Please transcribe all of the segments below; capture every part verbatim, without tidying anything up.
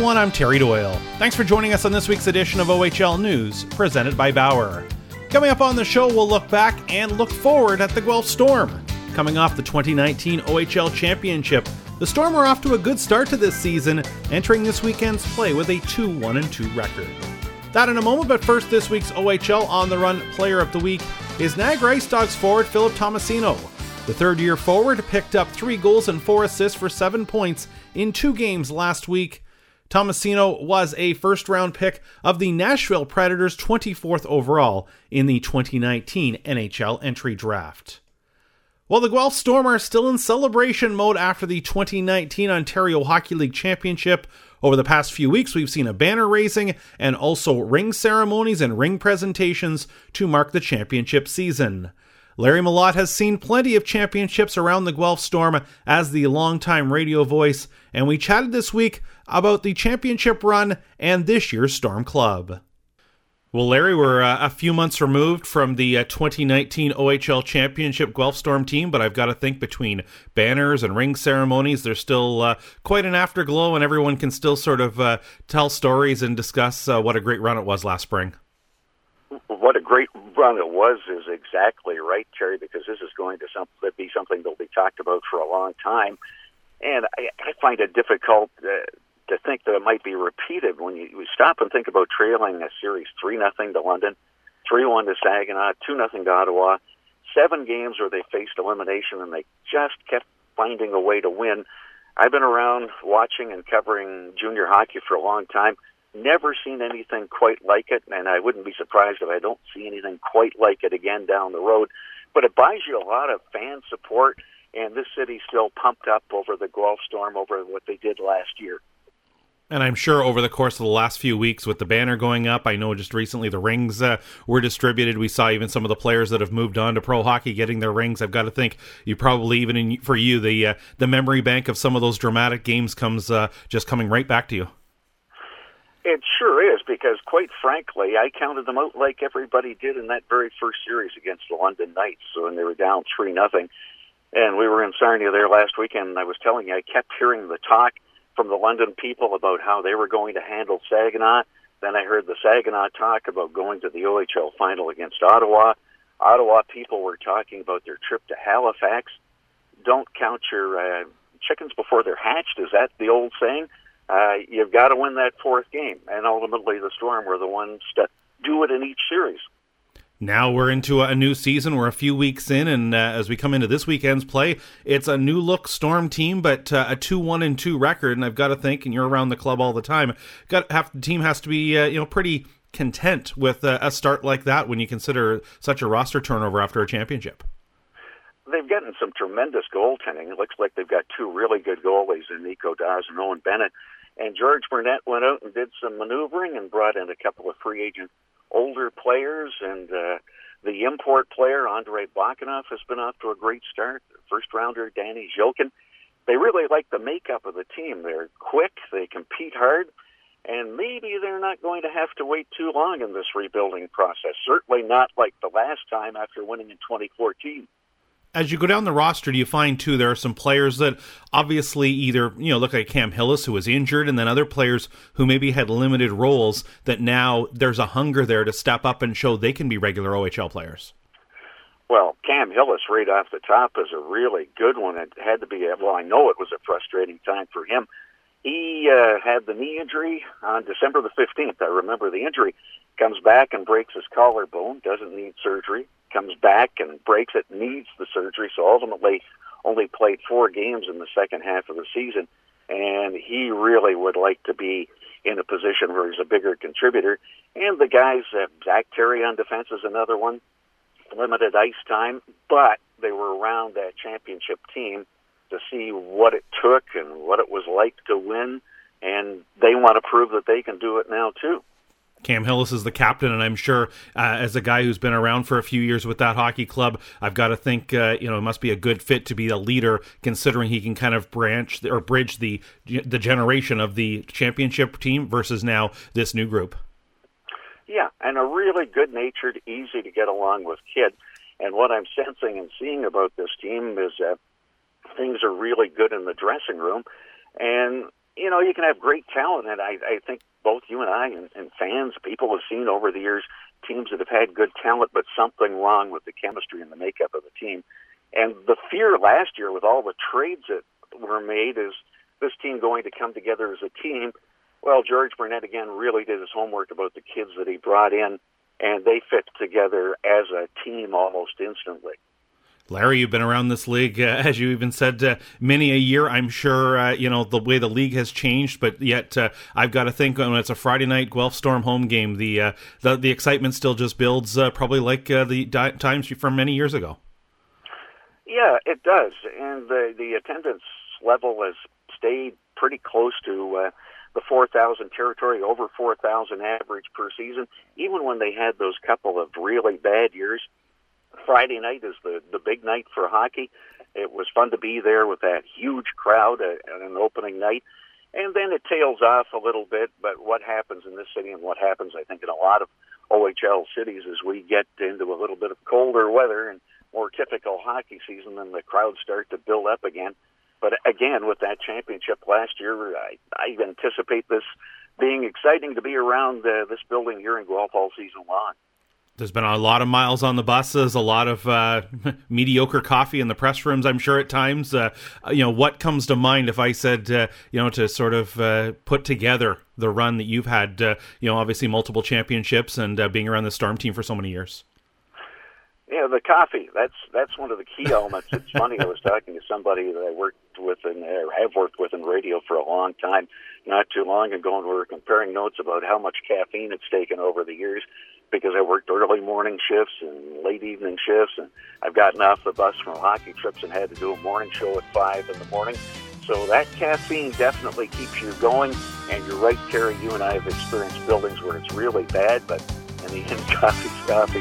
everyone, I'm Terry Doyle. Thanks for joining us on this week's edition of O H L News, presented by Bauer. Coming up on the show, we'll look back and look forward at the Guelph Storm. Coming off the twenty nineteen O H L Championship, the Storm are off to a good start to this season, entering this weekend's play with a two one two record. That in a moment, but first, this week's O H L On the Run Player of the Week is Niagara Ice Dogs forward Philip Tomasino. The third-year forward picked up three goals and four assists for seven points in two games last week. Tomasino was a first-round pick of the Nashville Predators, twenty-fourth overall in the twenty nineteen N H L entry draft. Well, the Guelph Storm are still in celebration mode after the twenty nineteen Ontario Hockey League Championship. Over the past few weeks, we've seen a banner raising and also ring ceremonies and ring presentations to mark the championship season. Larry Malott has seen plenty of championships around the Guelph Storm as the longtime radio voice, and we chatted this week about the championship run and this year's Storm Club. Well, Larry, we're uh, a few months removed from the uh, twenty nineteen O H L Championship Guelph Storm team, but I've got to think between banners and ring ceremonies, there's still uh, quite an afterglow, and everyone can still sort of uh, tell stories and discuss uh, what a great run it was last spring. What a great run it was is exactly right, Terry, because this is going to some, be something that will be talked about for a long time. And I, I find it difficult uh, to think that it might be repeated when you, you stop and think about trailing a series three nothing to London, three one to Saginaw, two nothing to Ottawa, seven games where they faced elimination and they just kept finding a way to win. I've been around watching and covering junior hockey for a long time. Never seen anything quite like it, and I wouldn't be surprised if I don't see anything quite like it again down the road. But it buys you a lot of fan support, and this city's still pumped up over the Guelph Storm, over what they did last year. And I'm sure over the course of the last few weeks with the banner going up, I know just recently the rings uh, were distributed. We saw even some of the players that have moved on to pro hockey getting their rings. I've got to think you probably, even in, for you, the uh, the memory bank of some of those dramatic games comes uh, just coming right back to you. It sure is, because quite frankly, I counted them out like everybody did in that very first series against the London Knights, so when they were down three nothing. And we were in Sarnia there last weekend, and I was telling you, I kept hearing the talk from the London people about how they were going to handle Saginaw. Then I heard the Saginaw talk about going to the O H L final against Ottawa. Ottawa people were talking about their trip to Halifax. Don't count your uh, chickens before they're hatched, is that the old saying? Uh, you've got to win that fourth game, and ultimately the Storm were the ones to do it in each series. Now we're into a new season. We're a few weeks in, and uh, as we come into this weekend's play, it's a new-look Storm team, but uh, a two one and two record, and I've got to think, and you're around the club all the time, got have, the team has to be uh, you know pretty content with uh, a start like that when you consider such a roster turnover after a championship. They've gotten some tremendous goaltending. It looks like they've got two really good goalies in Nico Dawes and Owen Bennett. And George Burnett went out and did some maneuvering and brought in a couple of free agent older players. And uh, the import player, Andrei Bakanov, has been off to a great start. First-rounder, Danny Zhilkin. They really like the makeup of the team. They're quick, they compete hard, and maybe they're not going to have to wait too long in this rebuilding process. Certainly not like the last time after winning in twenty fourteen. As you go down the roster, do you find, too, there are some players that obviously either, you know, look like Cam Hillis, who was injured, and then other players who maybe had limited roles that now there's a hunger there to step up and show they can be regular O H L players? Well, Cam Hillis right off the top is a really good one. It had to be, a, well, I know it was a frustrating time for him. He uh, had the knee injury on December the fifteenth. I remember the injury. Comes back and breaks his collarbone, doesn't need surgery. Comes back and breaks it, needs the surgery, so ultimately only played four games in the second half of the season. And he really would like to be in a position where he's a bigger contributor. And the guys, uh, Zach Terry on defense is another one. Limited ice time, but they were around that championship team to see what it took and what it was like to win, and they want to prove that they can do it now too. Cam Hillis is the captain, and I'm sure uh, as a guy who's been around for a few years with that hockey club, I've got to think uh, you know it must be a good fit to be a leader, considering he can kind of branch or bridge the the generation of the championship team versus now this new group. Yeah, and a really good-natured, easy to get along with kid. And what I'm sensing and seeing about this team is that things are really good in the dressing room. And you know, you can have great talent, and I, I think both you and I and, and fans, people have seen over the years teams that have had good talent, but something wrong with the chemistry and the makeup of the team. And the fear last year with all the trades that were made is this team going to come together as a team. Well, George Burnett, again, really did his homework about the kids that he brought in, and they fit together as a team almost instantly. Larry, you've been around this league, uh, as you even said, uh, many a year. I'm sure, uh, you know, the way the league has changed, but yet uh, I've got to think when it's a Friday night Guelph Storm home game, the uh, the, the excitement still just builds uh, probably like uh, the di- times from many years ago. Yeah, it does. And the, the attendance level has stayed pretty close to uh, the four thousand territory, over four thousand average per season, even when they had those couple of really bad years. Friday night is the, the big night for hockey. It was fun to be there with that huge crowd at, at an opening night. And then it tails off a little bit, but what happens in this city and what happens, I think, in a lot of O H L cities as we get into a little bit of colder weather and more typical hockey season, then the crowds start to build up again. But again, with that championship last year, I, I anticipate this being exciting to be around uh, this building here in Guelph all season long. There's been a lot of miles on the buses, a lot of uh, mediocre coffee in the press rooms, I'm sure, at times. Uh, you know, what comes to mind if I said, uh, you know, to sort of uh, put together the run that you've had, uh, you know, obviously multiple championships and uh, being around the Storm team for so many years? Yeah, the coffee, that's that's one of the key elements. It's funny, I was talking to somebody that I worked with and or have worked with in radio for a long time, not too long ago, and we were comparing notes about how much caffeine it's taken over the years, because I worked early morning shifts and late evening shifts, and I've gotten off the bus from hockey trips and had to do a morning show at five in the morning. So that caffeine definitely keeps you going, and you're right, Terry, you and I have experienced buildings where it's really bad, but in the end, coffee's coffee.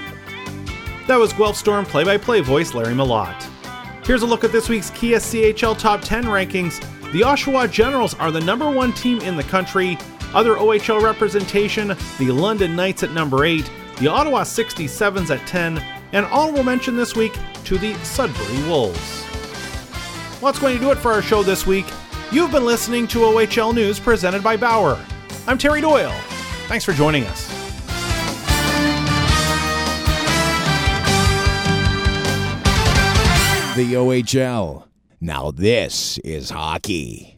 That was Guelph Storm play-by-play voice Larry Malott. Here's a look at this week's Kia C H L Top ten rankings. The Oshawa Generals are the number one team in the country. Other O H L representation, the London Knights at number eight, the Ottawa sixty-sevens at ten, and honorable mention this week to the Sudbury Wolves. Well, that's going to do it for our show this week. You've been listening to O H L News presented by Bauer. I'm Terry Doyle. Thanks for joining us. The O H L. Now this is hockey.